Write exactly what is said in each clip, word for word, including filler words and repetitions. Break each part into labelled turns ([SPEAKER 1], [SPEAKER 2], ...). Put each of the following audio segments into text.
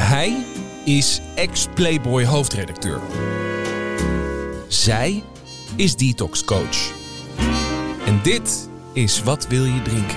[SPEAKER 1] Hij is ex-Playboy hoofdredacteur. Zij is detox coach. En dit is Wat wil je drinken?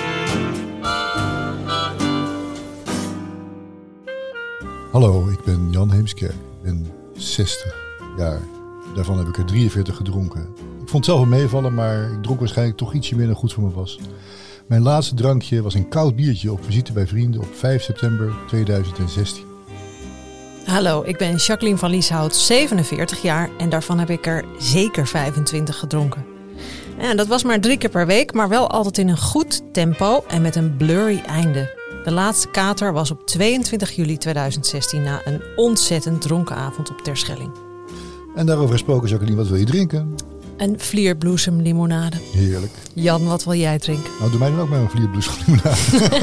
[SPEAKER 2] Hallo, ik ben Jan Heemskerk. Ik ben zestig jaar. Daarvan heb ik er drieënveertig gedronken. Ik vond het zelf wel meevallen, maar ik dronk waarschijnlijk toch ietsje meer dan goed voor me was. Mijn laatste drankje was een koud biertje op visite bij vrienden op vijf september tweeduizend zestien.
[SPEAKER 3] Hallo, ik ben Jacqueline van Lieshout, zevenenveertig jaar en daarvan heb ik er zeker vijfentwintig gedronken. En dat was maar drie keer per week, maar wel altijd in een goed tempo en met een blurry einde. De laatste kater was op tweeëntwintig juli tweeduizend zestien na een ontzettend dronken avond op Terschelling.
[SPEAKER 2] En daarover gesproken, Jacqueline, wat wil je drinken?
[SPEAKER 3] Een vlierbloesemlimonade.
[SPEAKER 2] Heerlijk.
[SPEAKER 3] Jan, wat wil jij drinken?
[SPEAKER 2] Nou, doe mij dan ook maar een vlierbloesemlimonade.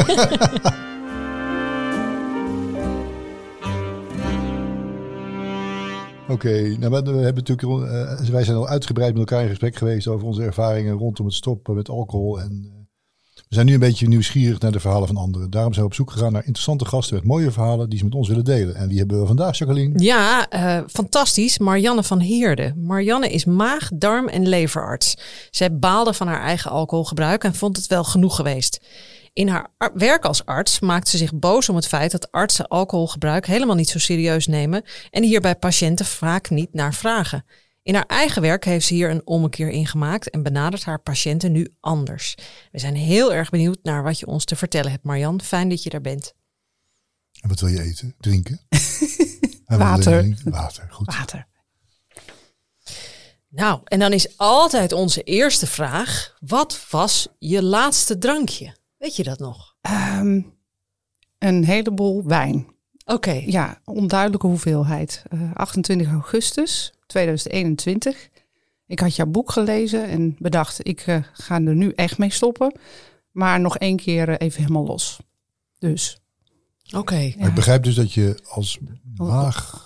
[SPEAKER 2] Oké, okay, nou, we hebben natuurlijk, uh, wij zijn al uitgebreid met elkaar in gesprek geweest over onze ervaringen rondom het stoppen met alcohol. En uh, we zijn nu een beetje nieuwsgierig naar de verhalen van anderen. Daarom zijn we op zoek gegaan naar interessante gasten met mooie verhalen die ze met ons willen delen. En wie hebben we vandaag, Jacqueline?
[SPEAKER 3] Ja, uh, fantastisch. Marianne van Heerde. Marianne is maag, darm en leverarts. Zij baalde van haar eigen alcoholgebruik en vond het wel genoeg geweest. In haar werk als arts maakt ze zich boos om het feit dat artsen alcoholgebruik helemaal niet zo serieus nemen en hier bij patiënten vaak niet naar vragen. In haar eigen werk heeft ze hier een ommekeer in gemaakt en benadert haar patiënten nu anders. We zijn heel erg benieuwd naar wat je ons te vertellen hebt, Marjan. Fijn dat je er bent.
[SPEAKER 2] En wat wil je eten? Drinken?
[SPEAKER 3] Water.
[SPEAKER 2] Drinken? Water, goed.
[SPEAKER 3] Water. Nou, en dan is altijd onze eerste vraag. Wat was je laatste drankje? Weet je dat nog?
[SPEAKER 4] Um, een heleboel wijn.
[SPEAKER 3] Oké. Okay.
[SPEAKER 4] Ja, onduidelijke hoeveelheid. Uh, achtentwintig augustus tweeduizend eenentwintig. Ik had jouw boek gelezen en bedacht, ik uh, ga er nu echt mee stoppen. Maar nog één keer uh, even helemaal los. Dus.
[SPEAKER 3] Oké. Okay.
[SPEAKER 2] Ja. Ik begrijp dus dat je als maag,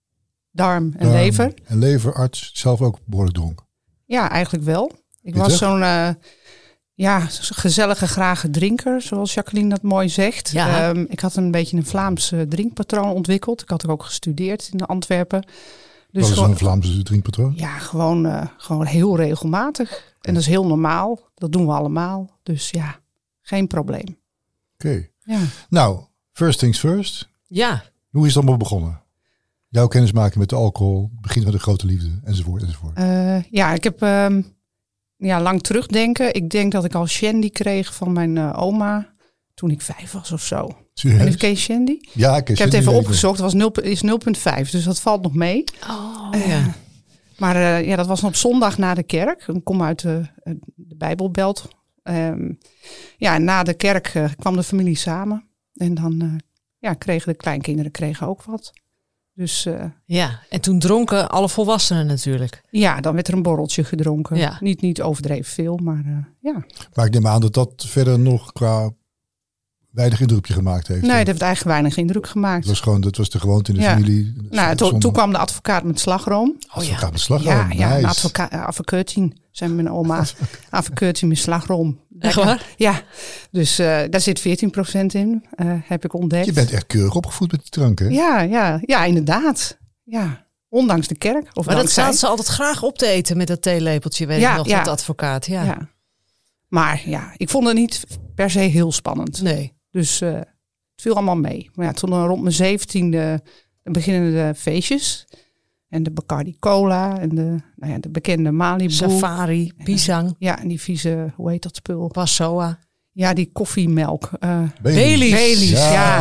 [SPEAKER 4] darm en
[SPEAKER 2] darm
[SPEAKER 4] lever.
[SPEAKER 2] En leverarts zelf ook behoorlijk dronk.
[SPEAKER 4] Ja, eigenlijk wel. Ik
[SPEAKER 2] Is
[SPEAKER 4] was
[SPEAKER 2] het?
[SPEAKER 4] zo'n uh, ja, gezellige, grage drinker, zoals Jacqueline dat mooi zegt.
[SPEAKER 3] Ja.
[SPEAKER 4] Um, ik had een beetje een Vlaams uh, drinkpatroon ontwikkeld. Ik had er ook gestudeerd in Antwerpen. Dus
[SPEAKER 2] Wat is
[SPEAKER 4] gewoon,
[SPEAKER 2] een Vlaamse drinkpatroon?
[SPEAKER 4] Ja, gewoon, uh, gewoon heel regelmatig. En dat is heel normaal. Dat doen we allemaal. Dus ja, geen probleem.
[SPEAKER 2] Oké. Okay.
[SPEAKER 4] Ja.
[SPEAKER 2] Nou, first things first.
[SPEAKER 3] Ja.
[SPEAKER 2] Hoe is het allemaal begonnen? Jouw kennismaking met de alcohol, begin met de grote liefde, enzovoort, enzovoort.
[SPEAKER 4] Uh, ja, ik heb um, ja, lang terugdenken. Ik denk dat ik al shandy kreeg van mijn uh, oma toen ik vijf was of zo. En ken je shandy?
[SPEAKER 2] Ja, ik,
[SPEAKER 4] ik heb het even opgezocht. Het was nul, is nul komma vijf, dus dat valt nog mee.
[SPEAKER 3] Oh,
[SPEAKER 4] uh,
[SPEAKER 3] ja.
[SPEAKER 4] Maar uh, ja, dat was op zondag na de kerk. Ik kom uit de, de Bijbelbelt. Um, ja, na de kerk uh, kwam de familie samen. En dan uh, ja, kregen de kleinkinderen kregen ook wat. Dus, uh,
[SPEAKER 3] ja, en toen dronken alle volwassenen natuurlijk.
[SPEAKER 4] Ja, dan werd er een borreltje gedronken.
[SPEAKER 3] Ja.
[SPEAKER 4] Niet, niet overdreven veel, maar uh, ja.
[SPEAKER 2] Maar ik neem aan dat dat verder nog qua weinig indruk op je gemaakt heeft.
[SPEAKER 4] Nee, dat heeft eigenlijk weinig indruk gemaakt.
[SPEAKER 2] Dat was gewoon, dat was de gewoonte in de
[SPEAKER 4] ja.
[SPEAKER 2] familie.
[SPEAKER 4] Nou, to, toen kwam de advocaat met slagroom.
[SPEAKER 2] Advocaat
[SPEAKER 3] oh, ja.
[SPEAKER 2] met slagroom,
[SPEAKER 4] Ja, ja
[SPEAKER 2] nice.
[SPEAKER 4] een advocaat, advocaatien, zei mijn oma. Advocaatien met slagroom.
[SPEAKER 3] Echt waar?
[SPEAKER 4] Ja, dus uh, daar zit veertien procent in, uh, heb ik ontdekt.
[SPEAKER 2] Je bent echt keurig opgevoed met die drank, hè?
[SPEAKER 4] Ja, ja, ja, inderdaad. Ja, ondanks de kerk. Of
[SPEAKER 3] maar dat
[SPEAKER 4] dankzij.
[SPEAKER 3] staat ze altijd graag op te eten met dat theelepeltje, weet
[SPEAKER 4] ja,
[SPEAKER 3] ik nog,
[SPEAKER 4] ja.
[SPEAKER 3] dat advocaat. Ja.
[SPEAKER 4] ja. Maar ja, ik vond het niet per se heel spannend.
[SPEAKER 3] Nee.
[SPEAKER 4] Dus uh, het viel allemaal mee. Maar ja, toen rond mijn zeventiende beginnen de feestjes. En de Bacardi Cola en de, nou ja, de bekende Malibu.
[SPEAKER 3] Safari, pisang.
[SPEAKER 4] Ja, en die vieze, hoe heet dat spul?
[SPEAKER 3] Passoa.
[SPEAKER 4] Ja, die koffiemelk. Uh,
[SPEAKER 3] Baileys.
[SPEAKER 4] Baileys, ja.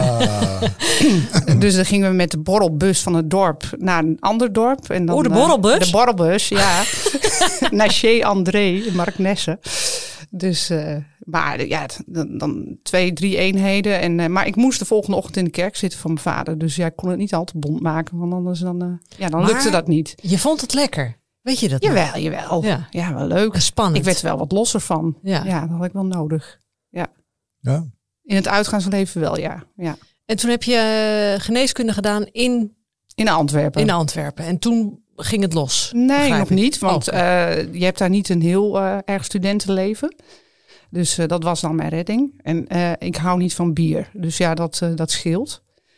[SPEAKER 2] ja.
[SPEAKER 4] Dus dan gingen we met de borrelbus van het dorp naar een ander dorp. En dan,
[SPEAKER 3] oh, de borrelbus?
[SPEAKER 4] Uh, de borrelbus, ja. Naar Chez André in Marknesse. Dus, uh, maar ja, dan, dan twee, drie eenheden. En, uh, maar ik moest de volgende ochtend in de kerk zitten van mijn vader. Dus ja, ik kon het niet al te bond maken. Want anders dan, uh, ja, dan
[SPEAKER 3] maar
[SPEAKER 4] lukte dat niet.
[SPEAKER 3] Je vond het lekker? Weet je dat
[SPEAKER 4] Jawel,
[SPEAKER 3] nog?
[SPEAKER 4] jawel.
[SPEAKER 3] Ja.
[SPEAKER 4] ja, wel leuk.
[SPEAKER 3] Spannend.
[SPEAKER 4] Ik werd er wel wat losser van.
[SPEAKER 3] Ja.
[SPEAKER 4] ja, dat had ik wel nodig. Ja.
[SPEAKER 2] ja.
[SPEAKER 4] In het uitgaansleven wel, ja. ja.
[SPEAKER 3] En toen heb je geneeskunde gedaan in...
[SPEAKER 4] In Antwerpen.
[SPEAKER 3] In Antwerpen. En toen ging het los?
[SPEAKER 4] Nee, nog
[SPEAKER 3] ik.
[SPEAKER 4] niet. Want
[SPEAKER 3] oh.
[SPEAKER 4] uh, je hebt daar niet een heel uh, erg studentenleven. Dus uh, dat was dan mijn redding. En uh, ik hou niet van bier. Dus ja, dat, uh, dat scheelt.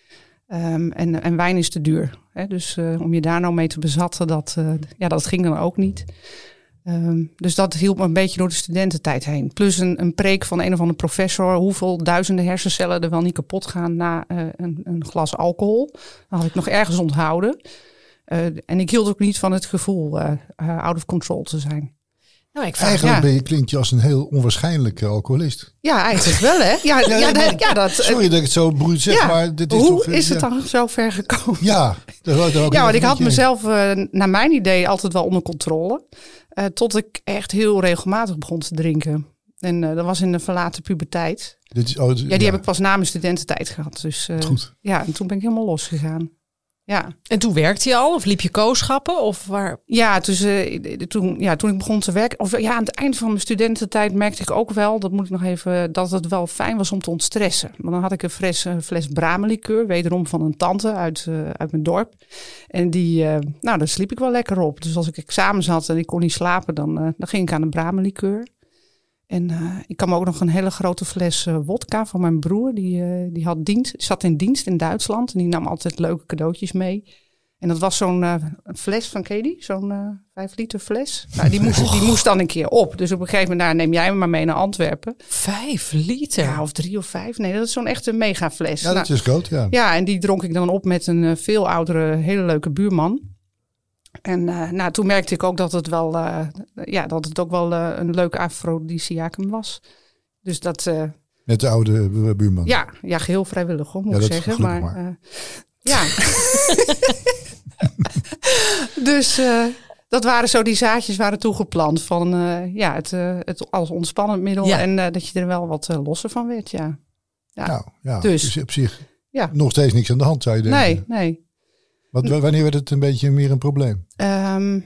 [SPEAKER 4] Um, en, en wijn is te duur. Hè? Dus uh, om je daar nou mee te bezatten, dat, uh, ja, dat ging dan ook niet. Um, dus dat hielp me een beetje door de studententijd heen. Plus een, een preek van een of andere professor. Hoeveel duizenden hersencellen er wel niet kapot gaan na uh, een, een glas alcohol. Dat had ik nog ergens onthouden. Uh, en ik hield ook niet van het gevoel uh, uh, out of control te zijn.
[SPEAKER 3] Nou, ik vraag,
[SPEAKER 2] eigenlijk
[SPEAKER 4] ja.
[SPEAKER 2] ben je, klinkt je als een heel onwaarschijnlijke alcoholist.
[SPEAKER 4] Ja, eigenlijk wel, hè? Ja, ja, ja, dat, ja dat,
[SPEAKER 2] Sorry dat ik het zo bruut zeg,
[SPEAKER 4] ja,
[SPEAKER 2] maar dit is
[SPEAKER 4] hoe
[SPEAKER 2] toch...
[SPEAKER 4] is het
[SPEAKER 2] ja.
[SPEAKER 4] dan zo ver gekomen?
[SPEAKER 2] Ja, daar wou ik daar ook
[SPEAKER 4] ja, want
[SPEAKER 2] een
[SPEAKER 4] ik had
[SPEAKER 2] beetje
[SPEAKER 4] mezelf, uh, naar mijn idee, altijd wel onder controle. Uh, tot ik echt heel regelmatig begon te drinken. En uh, dat was in de verlaten puberteit.
[SPEAKER 2] Dit is, oh, dit,
[SPEAKER 4] Ja, die
[SPEAKER 2] ja.
[SPEAKER 4] heb ik pas na mijn studententijd gehad. Dus uh,
[SPEAKER 2] Goed.
[SPEAKER 4] ja, en toen ben ik helemaal losgegaan. Ja.
[SPEAKER 3] En toen werkte je al of liep je kooschappen? Of waar?
[SPEAKER 4] Ja, dus, uh, toen, ja, toen ik begon te werken, of ja, aan het eind van mijn studententijd merkte ik ook wel, dat moet ik nog even, dat het wel fijn was om te ontstressen. Want dan had ik een fles, een fles Brahma-likeur, wederom van een tante uit, uh, uit mijn dorp. En die, uh, nou, daar sliep ik wel lekker op. Dus als ik examens had en ik kon niet slapen, dan, uh, dan ging ik aan de Brahma-likeur. En uh, ik kan me ook nog een hele grote fles uh, wodka van mijn broer. Die, uh, die had dienst, zat in dienst in Duitsland. En die nam altijd leuke cadeautjes mee. En dat was zo'n uh, fles van, ken je die? Zo'n uh, vijf liter fles. Nou, die, moest, die moest dan een keer op. Dus op een gegeven moment, nou, neem jij me maar mee naar Antwerpen.
[SPEAKER 3] Vijf liter?
[SPEAKER 4] Ja, of drie of vijf. Nee, dat is zo'n echte mega fles.
[SPEAKER 2] Ja, dat
[SPEAKER 4] nou,
[SPEAKER 2] is groot, ja.
[SPEAKER 4] Ja, en die dronk ik dan op met een uh, veel oudere, hele leuke buurman. En uh, nou, toen merkte ik ook dat het wel, uh, ja, dat het ook wel uh, een leuk afrodisiacum was. Dus dat. Uh,
[SPEAKER 2] Met de oude buurman.
[SPEAKER 4] ja, ja, geheel vrijwillig, hoor, moet
[SPEAKER 2] Ja,
[SPEAKER 4] ik
[SPEAKER 2] dat
[SPEAKER 4] zeggen.
[SPEAKER 2] gelukkig
[SPEAKER 4] Maar,
[SPEAKER 2] maar.
[SPEAKER 4] uh, ja. Dus uh, dat waren zo die zaadjes waren toegeplant van uh, ja, het, uh, het als ontspannend middel
[SPEAKER 3] Ja.
[SPEAKER 4] en uh, dat je er wel wat uh, losser van werd, ja. Ja.
[SPEAKER 2] Nou, ja.
[SPEAKER 4] Dus.
[SPEAKER 2] Dus op zich
[SPEAKER 4] Ja.
[SPEAKER 2] nog steeds niks aan de hand, zou je denken.
[SPEAKER 4] Nee, nee.
[SPEAKER 2] Wat, wanneer werd het een beetje meer een probleem?
[SPEAKER 4] Um,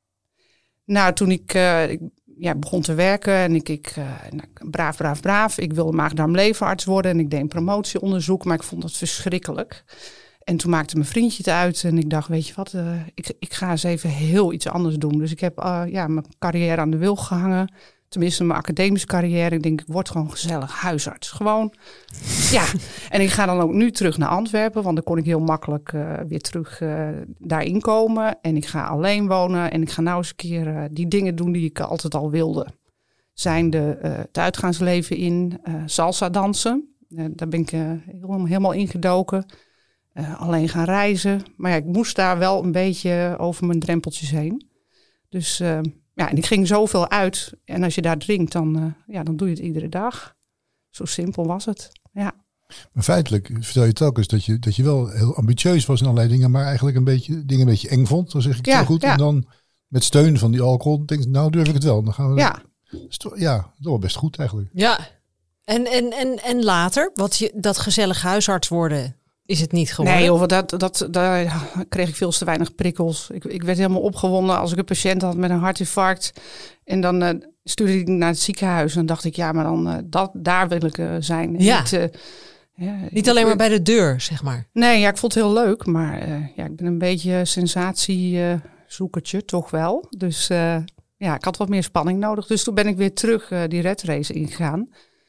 [SPEAKER 4] nou, toen ik, uh, ik ja, begon te werken en ik, ik uh, nou, braaf, braaf, braaf. Ik wilde maag-darm-leverarts worden en ik deed een promotieonderzoek, maar ik vond dat verschrikkelijk. En toen maakte mijn vriendje het uit en ik dacht, weet je wat, uh, ik, ik ga eens even heel iets anders doen. Dus ik heb uh, ja, mijn carrière aan de wilg gehangen. Tenminste, mijn academische carrière. Ik denk, ik word gewoon gezellig huisarts. Gewoon, ja. En ik ga dan ook nu terug naar Antwerpen. Want dan kon ik heel makkelijk uh, weer terug uh, daarin komen. En ik ga alleen wonen. En ik ga nou eens een keer uh, die dingen doen die ik altijd al wilde. Zijn de, uh, het uitgaansleven in, uh, salsa dansen. Uh, daar ben ik uh, heel, helemaal ingedoken. Uh, alleen gaan reizen. Maar ja, ik moest daar wel een beetje over mijn drempeltjes heen. Dus... Uh, Ja, en ik ging zoveel uit. En als je daar drinkt, dan, uh, ja, dan doe je het iedere dag. Zo simpel was het. Ja.
[SPEAKER 2] Maar feitelijk vertel je telkens dat je, dat je wel heel ambitieus was in allerlei dingen, maar eigenlijk een beetje dingen een beetje eng vond. Dan zeg ik het
[SPEAKER 4] Ja,
[SPEAKER 2] zo goed.
[SPEAKER 4] ja.
[SPEAKER 2] En dan met steun van die alcohol denk ik, nou durf ik het wel. Dan gaan we.
[SPEAKER 4] Ja.
[SPEAKER 2] Dat is toch, ja, dat is wel best goed eigenlijk.
[SPEAKER 3] Ja. En, en, en, en later, wat je, dat gezellig huisarts worden, is het niet geworden?
[SPEAKER 4] Nee, joh, dat, dat, daar kreeg ik veel te weinig prikkels. Ik, ik werd helemaal opgewonden als ik een patiënt had met een hartinfarct. En dan uh, stuurde ik naar het ziekenhuis. En dan dacht ik, ja, maar dan uh, dat, daar wil ik uh, zijn.
[SPEAKER 3] Ja.
[SPEAKER 4] Niet, uh, ja,
[SPEAKER 3] Niet alleen maar bij de deur, zeg maar.
[SPEAKER 4] Nee, ja, ik vond het heel leuk. Maar uh, ja, ik ben een beetje sensatiezoekertje, uh, toch wel. Dus uh, ja, ik had wat meer spanning nodig. Dus toen ben ik weer terug uh, die redrace ingegaan.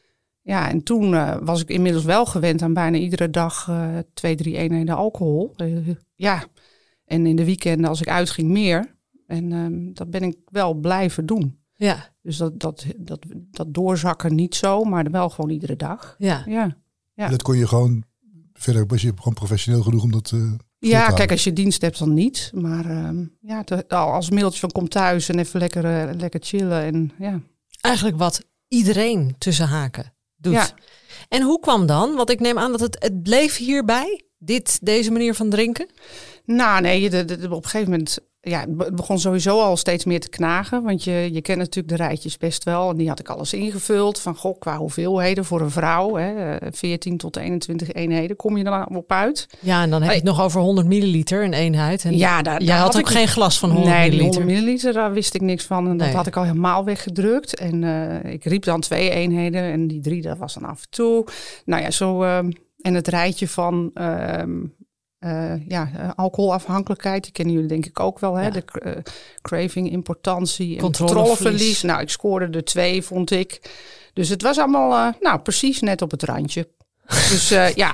[SPEAKER 4] Ja, en toen uh, was ik inmiddels wel gewend aan bijna iedere dag uh, twee, drie eenheden alcohol. Uh, ja, en in de weekenden als ik uitging meer. En um, dat ben ik wel blijven doen.
[SPEAKER 3] Ja.
[SPEAKER 4] Dus dat, dat, dat, dat doorzakken niet zo, maar wel gewoon iedere dag.
[SPEAKER 3] Ja.
[SPEAKER 4] Ja, ja.
[SPEAKER 2] Dat kon je gewoon, verder was je gewoon professioneel genoeg om dat uh, vol te
[SPEAKER 4] Ja,
[SPEAKER 2] houden.
[SPEAKER 4] kijk, als je dienst hebt dan niet. Maar um, ja, te, als middeltje van kom thuis en even lekker, uh, lekker chillen. En, ja.
[SPEAKER 3] Eigenlijk wat iedereen tussen haken doet.
[SPEAKER 4] Ja.
[SPEAKER 3] En hoe kwam dan? Want ik neem aan dat het, het bleef hierbij, dit, deze manier van drinken.
[SPEAKER 4] Nou nee, de, de, de, op een gegeven moment... Ja, het begon sowieso al steeds meer te knagen. Want je, je kent natuurlijk de rijtjes best wel. En die had ik alles ingevuld. Van goh, qua hoeveelheden voor een vrouw. Hè, veertien tot eenentwintig eenheden kom je dan op uit.
[SPEAKER 3] Ja, en dan heb je het nog over honderd milliliter, een eenheid. En
[SPEAKER 4] ja, daar,
[SPEAKER 3] jij
[SPEAKER 4] daar
[SPEAKER 3] had,
[SPEAKER 4] had
[SPEAKER 3] ook
[SPEAKER 4] ik
[SPEAKER 3] geen glas van honderd
[SPEAKER 4] nee,
[SPEAKER 3] milliliter.
[SPEAKER 4] honderd milliliter, daar wist ik niks van. En dat
[SPEAKER 3] Nee.
[SPEAKER 4] had ik al helemaal weggedrukt. En uh, ik riep dan twee eenheden. En die drie, dat was dan af en toe. Nou ja, zo... Uh, en het rijtje van... Uh, Uh, ja, uh, alcoholafhankelijkheid, die kennen jullie denk ik ook wel. Hè?
[SPEAKER 3] Ja.
[SPEAKER 4] De uh, craving, importantie en
[SPEAKER 3] Controleverlies.
[SPEAKER 4] controleverlies. Nou, ik scoorde er twee, vond ik. Dus het was allemaal, uh, nou, precies net op het randje. Dus uh, ja,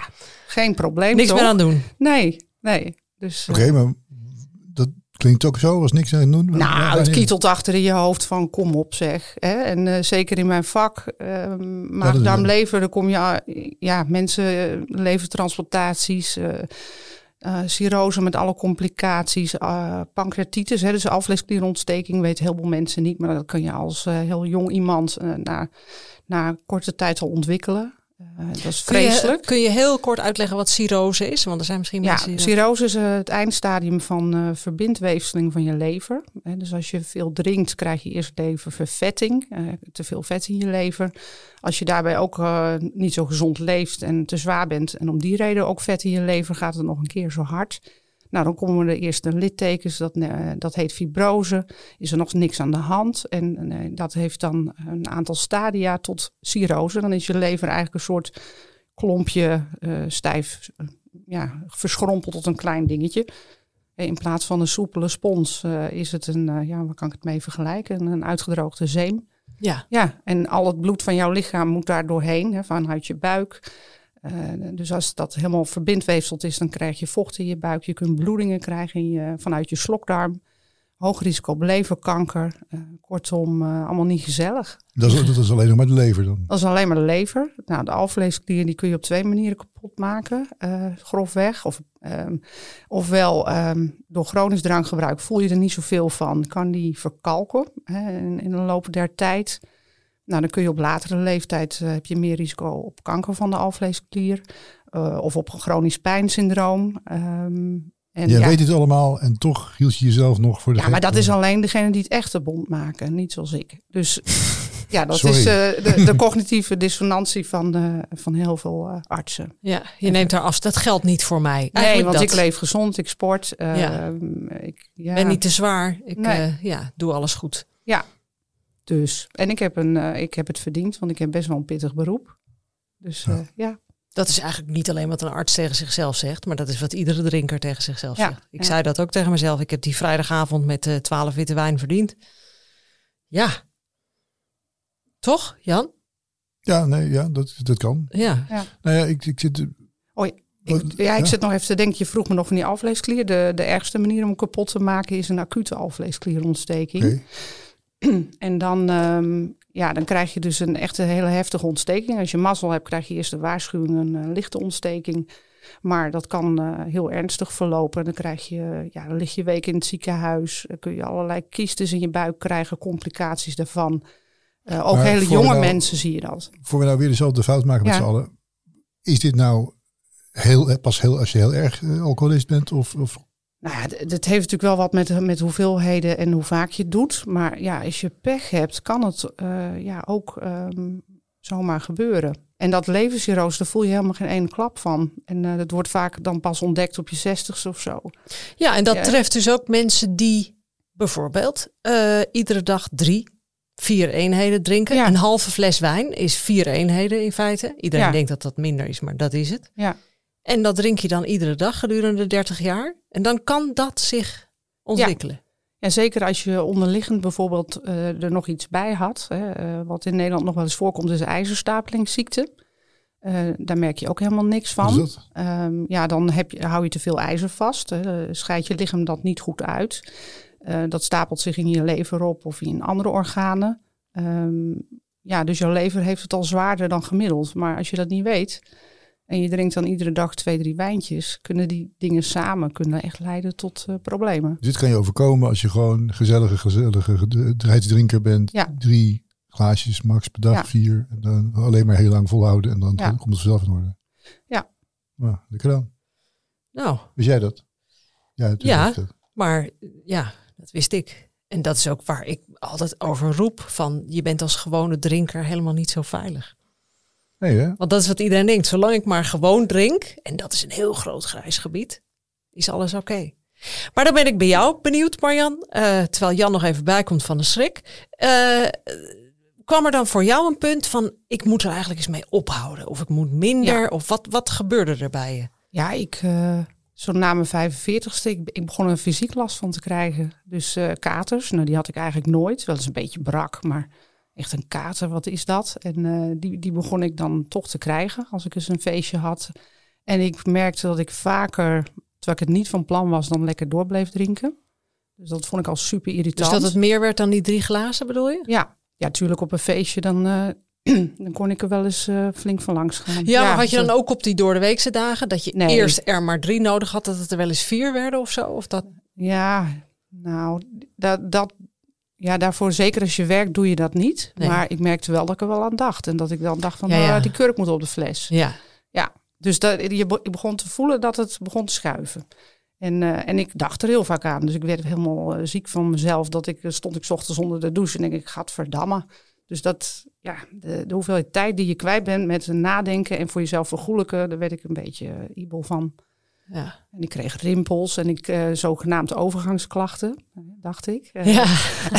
[SPEAKER 4] geen probleem.
[SPEAKER 3] Niks
[SPEAKER 4] toch?
[SPEAKER 3] meer aan doen.
[SPEAKER 4] Nee, nee. Dus,
[SPEAKER 2] Oké, okay, maar dat klinkt ook zo als niks aan doen.
[SPEAKER 4] Nou, het kietelt achter in je hoofd van kom op zeg. Hè? En uh, zeker in mijn vak, uh, maag-darm-lever, dan kom je, uh, ja, mensen, uh, levertransplantaties, uh, uh, cirrose met alle complicaties, uh, pancreatitis, hè, dus alvleesklierontsteking, weten heel veel mensen niet, maar dat kan je als uh, heel jong iemand uh, na, na korte tijd al ontwikkelen. Uh, dat is vreselijk.
[SPEAKER 3] Kun je, kun je heel kort uitleggen wat cirrose is? Want er zijn misschien
[SPEAKER 4] ja,
[SPEAKER 3] mensen die...
[SPEAKER 4] cirrose is uh, het eindstadium van uh, verbindweefseling van je lever. He, dus als je veel drinkt, krijg je eerst leververvetting. Uh, te veel vet in je lever. Als je daarbij ook uh, niet zo gezond leeft en te zwaar bent... en om die reden ook vet in je lever, gaat het nog een keer zo hard... Nou, dan komen de eerste littekens, dat, uh, dat heet fibrose. Is er nog niks aan de hand. En uh, dat heeft dan een aantal stadia tot cirrose. Dan is je lever eigenlijk een soort klompje uh, stijf, uh, ja, verschrompeld tot een klein dingetje. In plaats van een soepele spons uh, is het een, uh, ja, waar kan ik het mee vergelijken? Een uitgedroogde zeem.
[SPEAKER 3] Ja.
[SPEAKER 4] Ja, en al het bloed van jouw lichaam moet daar doorheen, hè, vanuit je buik... Uh, dus als dat helemaal verbindweefseld is, dan krijg je vocht in je buik. Je kunt bloedingen krijgen in je, vanuit je slokdarm. Hoog risico op leverkanker. Uh, kortom, uh, allemaal niet gezellig.
[SPEAKER 2] Dat is, dat is alleen nog maar de lever dan?
[SPEAKER 4] Dat is alleen maar de lever. Nou, de alvleesklier die kun je op twee manieren kapot maken. Uh, grofweg. Of, um, ofwel um, door chronisch drankgebruik voel je er niet zoveel van. Kan die verkalken hè, in, in de loop der tijd... Nou, dan kun je op latere leeftijd uh, heb je meer risico op kanker van de alvleesklier. Uh, of op een chronisch pijnsyndroom. Um, en
[SPEAKER 2] Jij
[SPEAKER 4] ja,
[SPEAKER 2] weet het allemaal en toch hield je jezelf nog voor de
[SPEAKER 4] Ja,
[SPEAKER 2] gek.
[SPEAKER 4] maar dat is alleen degene die het echte bond maken. Niet zoals ik. Dus ja, dat
[SPEAKER 2] Sorry.
[SPEAKER 4] is uh, de, de cognitieve dissonantie van, uh, van heel veel uh, artsen.
[SPEAKER 3] Ja, je neemt daar af. Dat geldt niet voor mij. Eigenlijk
[SPEAKER 4] Nee, want
[SPEAKER 3] dat.
[SPEAKER 4] ik leef gezond, ik sport. Uh,
[SPEAKER 3] Ja.
[SPEAKER 4] Ik ja.
[SPEAKER 3] ben niet te zwaar. Ik
[SPEAKER 4] Nee.
[SPEAKER 3] uh, ja, doe alles goed.
[SPEAKER 4] Ja, dus. En ik heb, een, uh, ik heb het verdiend, want ik heb best wel een pittig beroep. Dus uh,
[SPEAKER 2] Ja.
[SPEAKER 4] ja.
[SPEAKER 3] Dat is eigenlijk niet alleen wat een arts tegen zichzelf zegt, maar dat is wat iedere drinker tegen zichzelf
[SPEAKER 4] Ja,
[SPEAKER 3] zegt. Ik
[SPEAKER 4] ja.
[SPEAKER 3] zei dat ook tegen mezelf. Ik heb die vrijdagavond met uh, twaalf witte wijn verdiend. Ja. Toch, Jan?
[SPEAKER 2] Ja, nee, ja, dat, dat kan.
[SPEAKER 3] Ja.
[SPEAKER 4] ja.
[SPEAKER 2] Nou ja, ik, ik zit...
[SPEAKER 4] Oh, ik, ja,
[SPEAKER 2] Ja.
[SPEAKER 4] ik zit nog even te denken. Je vroeg me nog van die alvleesklier. De, de ergste manier om hem kapot te maken is een acute alvleesklierontsteking.
[SPEAKER 2] Okay.
[SPEAKER 4] En dan, um, ja, dan krijg je dus een echte hele heftige ontsteking. Als je mazzel hebt, krijg je eerst de waarschuwing een uh, lichte ontsteking. Maar dat kan uh, heel ernstig verlopen. Dan krijg je, ja, dan lig je weken in het ziekenhuis. Dan kun je allerlei kiestes in je buik krijgen, complicaties daarvan. Uh, ook
[SPEAKER 2] Maar
[SPEAKER 4] hele
[SPEAKER 2] voor
[SPEAKER 4] jonge
[SPEAKER 2] nou-
[SPEAKER 4] mensen zie je dat.
[SPEAKER 2] Voor we nou weer dezelfde fout maken met
[SPEAKER 4] Ja.
[SPEAKER 2] z'n allen. Is dit nou heel, pas heel als je heel erg uh, alcoholist bent? Of, of
[SPEAKER 4] Nou ja, d- het heeft natuurlijk wel wat met, met hoeveelheden en hoe vaak je het doet. Maar ja, als je pech hebt, kan het uh, ja, ook um, zomaar gebeuren. En dat levenscirrose, daar voel je helemaal geen ene klap van. En uh, dat wordt vaak dan pas ontdekt op je zestigste of zo.
[SPEAKER 3] Ja, en dat
[SPEAKER 4] Ja.
[SPEAKER 3] treft dus ook mensen die bijvoorbeeld uh, iedere dag drie, vier eenheden drinken.
[SPEAKER 4] Ja.
[SPEAKER 3] Een halve fles wijn is vier eenheden in feite. Iedereen
[SPEAKER 4] Ja.
[SPEAKER 3] denkt dat dat minder is, maar dat is het.
[SPEAKER 4] Ja.
[SPEAKER 3] En dat drink je dan iedere dag gedurende dertig jaar. En dan kan dat zich ontwikkelen.
[SPEAKER 4] En zeker als je onderliggend bijvoorbeeld uh, er nog iets bij had. Hè, uh, wat in Nederland nog wel eens voorkomt, is ijzerstapelingsziekte. Uh, daar merk je ook helemaal niks
[SPEAKER 2] wat
[SPEAKER 4] van.
[SPEAKER 2] is dat?
[SPEAKER 4] Um, ja, dan heb je, hou je te veel ijzer vast. Uh, scheidt je lichaam dat niet goed uit. Uh, dat stapelt zich in je lever op of in andere organen. Um, ja, dus jouw lever heeft het al zwaarder dan gemiddeld. Maar als je dat niet weet en je drinkt dan iedere dag twee, drie wijntjes, kunnen die dingen samen kunnen echt leiden tot uh, problemen.
[SPEAKER 2] Dit kan je overkomen als je gewoon gezellige, gezellige gedrijfsdrinker bent.
[SPEAKER 4] Ja.
[SPEAKER 2] Drie glaasjes max per dag,
[SPEAKER 4] Ja.
[SPEAKER 2] vier. En dan alleen maar heel lang volhouden en dan
[SPEAKER 4] Ja.
[SPEAKER 2] komt het vanzelf in orde.
[SPEAKER 4] Ja.
[SPEAKER 2] Nou, lekker dan.
[SPEAKER 3] Nou,
[SPEAKER 2] Wist jij dat? Ja, natuurlijk
[SPEAKER 3] Ja.
[SPEAKER 2] wist ik dat.
[SPEAKER 3] maar ja, dat wist ik. En dat is ook waar ik altijd over roep van je bent als gewone drinker helemaal niet zo veilig.
[SPEAKER 2] Nee, hè?
[SPEAKER 3] Want dat is wat iedereen denkt. Zolang ik maar gewoon drink, en dat is een heel groot grijs gebied, is alles oké. Okay. Maar dan ben ik bij jou benieuwd, Marjan. Uh, terwijl Jan nog even bijkomt van de schrik. Uh, kwam er dan voor jou een punt van ik moet er eigenlijk eens mee ophouden? Of ik moet minder?
[SPEAKER 4] Ja.
[SPEAKER 3] Of wat, wat gebeurde er bij je?
[SPEAKER 4] Ja, ik, uh, zo na mijn vijfenveertigste, ik, ik begon er fysiek last van te krijgen. Dus uh, katers, nou die had ik eigenlijk nooit. Wel eens een beetje brak, maar echt een kater, wat is dat? En uh, die, die begon ik dan toch te krijgen als ik eens een feestje had. En ik merkte dat ik vaker, terwijl ik het niet van plan was, dan lekker door bleef drinken. Dus dat vond ik al super irritant.
[SPEAKER 3] Dus dat het meer werd dan die drie glazen, bedoel je?
[SPEAKER 4] Ja, ja, natuurlijk op een feestje dan, uh, dan kon ik er wel eens uh, flink van langs gaan.
[SPEAKER 3] Ja, maar
[SPEAKER 4] ja,
[SPEAKER 3] had je
[SPEAKER 4] zo...
[SPEAKER 3] dan ook op die doordeweekse dagen dat je
[SPEAKER 4] nee.
[SPEAKER 3] eerst er maar drie nodig had, dat het er wel eens vier werden of zo? Of dat...
[SPEAKER 4] Ja, nou, dat, dat, ja, daarvoor zeker als je werkt doe je dat niet.
[SPEAKER 3] Nee.
[SPEAKER 4] Maar ik merkte wel dat ik er wel aan dacht. En dat ik dan dacht van,
[SPEAKER 3] Ja, ja.
[SPEAKER 4] Uh, die kurk moet op de fles.
[SPEAKER 3] Ja.
[SPEAKER 4] Ja, dus dat, je, ik begon te voelen dat het begon te schuiven. En, uh, en ik dacht er heel vaak aan. Dus ik werd helemaal uh, ziek van mezelf. Dat ik stond ik 's ochtends onder de douche en denk ik, gadverdamme. Dus dat, ja, de, de hoeveelheid tijd die je kwijt bent met nadenken en voor jezelf vergoelijken, daar werd ik een beetje uh, ibel van.
[SPEAKER 3] Ja.
[SPEAKER 4] En ik kreeg rimpels en ik uh, zogenaamd overgangsklachten, dacht ik. Uh,
[SPEAKER 3] Ja.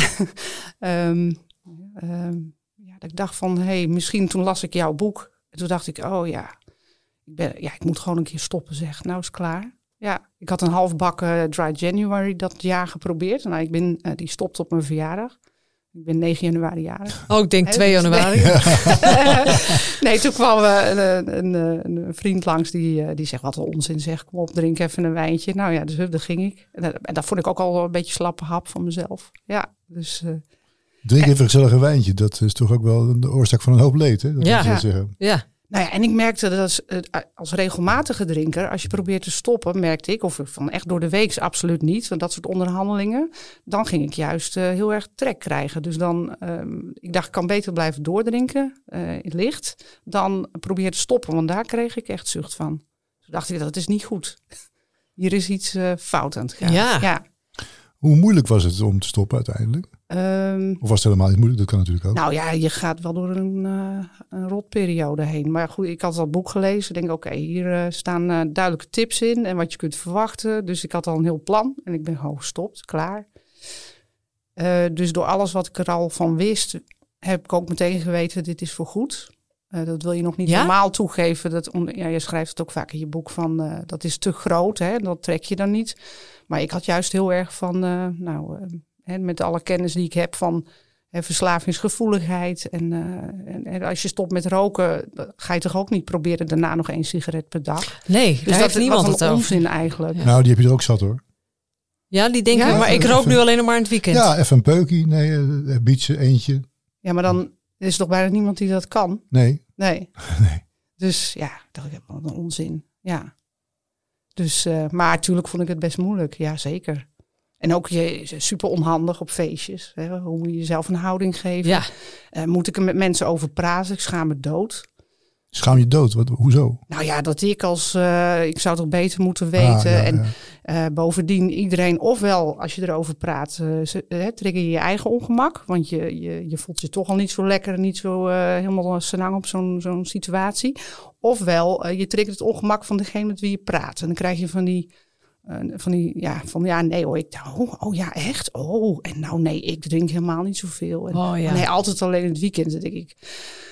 [SPEAKER 4] um, um, ja, dat ik dacht van, hé, hey, misschien toen las ik jouw boek. En toen dacht ik, oh ja, ik, ben, ja, ik moet gewoon een keer stoppen, zeg. Nou is het klaar. Ja, ik had een halfbakken Dry January dat jaar geprobeerd. Nou, ik ben, uh, die stopt op mijn verjaardag. Ik ben negen januari jarig.
[SPEAKER 3] Oh, ik denk twee januari.
[SPEAKER 4] Nee, ja. nee toen kwam uh, een, een, een vriend langs die, uh, die zegt, wat een onzin zeg. Kom op, drink even een wijntje. Nou ja, dus daar ging ik. En dat, en dat vond ik ook al een beetje slappe hap van mezelf. Ja, dus... Uh,
[SPEAKER 2] Drink even een gezellig wijntje. Dat is toch ook wel de oorzaak van een hoop leed, hè? Dat
[SPEAKER 3] Ja.
[SPEAKER 2] ja. Zeggen.
[SPEAKER 3] Ja.
[SPEAKER 4] Nou ja, en ik merkte dat als, als regelmatige drinker, als je probeert te stoppen, merkte ik, of van echt door de week absoluut niet, want dat soort onderhandelingen, dan ging ik juist uh, heel erg trek krijgen. Dus dan, um, ik dacht, ik kan beter blijven doordrinken, uh, in het licht, dan probeer te stoppen, want daar kreeg ik echt zucht van. Toen dacht ik, dat is niet goed. Hier is iets uh, fout aan het gaan.
[SPEAKER 3] Ja.
[SPEAKER 4] ja.
[SPEAKER 2] Hoe moeilijk was het om te stoppen uiteindelijk?
[SPEAKER 4] Um,
[SPEAKER 2] Of was het helemaal niet moeilijk? Dat kan natuurlijk ook.
[SPEAKER 4] Nou ja, je gaat wel door een, uh, een rotperiode heen. Maar goed, ik had dat boek gelezen. Ik denk, oké, okay, hier uh, staan uh, duidelijke tips in en wat je kunt verwachten. Dus ik had al een heel plan en ik ben gewoon gestopt, klaar. Uh, dus door alles wat ik er al van wist, heb ik ook meteen geweten, dit is voor goed. Uh, dat wil je nog niet
[SPEAKER 3] ja?
[SPEAKER 4] normaal toegeven. Dat, on, ja, je schrijft het ook vaak in je boek van, uh, dat is te groot, hè, dat trek je dan niet. Maar ik had juist heel erg van, uh, nou... Uh, He, met alle kennis die ik heb van he, verslavingsgevoeligheid. En, uh, en, en als je stopt met roken, ga je toch ook niet proberen daarna nog één sigaret per dag.
[SPEAKER 3] Nee,
[SPEAKER 4] dus
[SPEAKER 3] daar
[SPEAKER 4] dat
[SPEAKER 3] heeft niemand
[SPEAKER 4] was
[SPEAKER 3] het
[SPEAKER 4] een
[SPEAKER 3] over.
[SPEAKER 4] onzin eigenlijk.
[SPEAKER 2] Ja. Nou, die heb je er ook zat hoor.
[SPEAKER 3] Ja, die denken,
[SPEAKER 4] Ja?
[SPEAKER 3] maar ik rook nu alleen nog maar in het weekend.
[SPEAKER 2] Ja, even een peukie. Nee, uh, bietje, eentje.
[SPEAKER 4] Ja, maar dan is er toch bijna niemand die dat kan?
[SPEAKER 2] Nee.
[SPEAKER 4] Nee.
[SPEAKER 2] nee.
[SPEAKER 4] Dus ja, dat is wel een onzin. Ja. Dus, uh, maar natuurlijk vond ik het best moeilijk. Ja, zeker. En ook je super onhandig op feestjes. Hè? Hoe moet je jezelf een houding geven?
[SPEAKER 3] Ja.
[SPEAKER 4] Uh, moet ik er met mensen over praten? Ik schaam me dood.
[SPEAKER 2] Schaam je dood? Wat, hoezo?
[SPEAKER 4] Nou ja, dat ik als... Uh, ik zou toch beter moeten weten.
[SPEAKER 2] Ah, ja,
[SPEAKER 4] en
[SPEAKER 2] ja.
[SPEAKER 4] uh, bovendien iedereen... Ofwel, als je erover praat, uh, uh, trigger je je eigen ongemak. Want je, je, je voelt je toch al niet zo lekker... niet zo uh, helemaal senang op zo'n, zo'n situatie. Ofwel, uh, je triggert het ongemak van degene met wie je praat. En dan krijg je van die... Uh, van die, ja, van ja, nee hoor, ik, oh, oh ja, echt? Oh, en nou nee, ik drink helemaal niet zoveel. En,
[SPEAKER 3] oh, ja.
[SPEAKER 4] Nee, altijd alleen in het weekend, dan denk ik.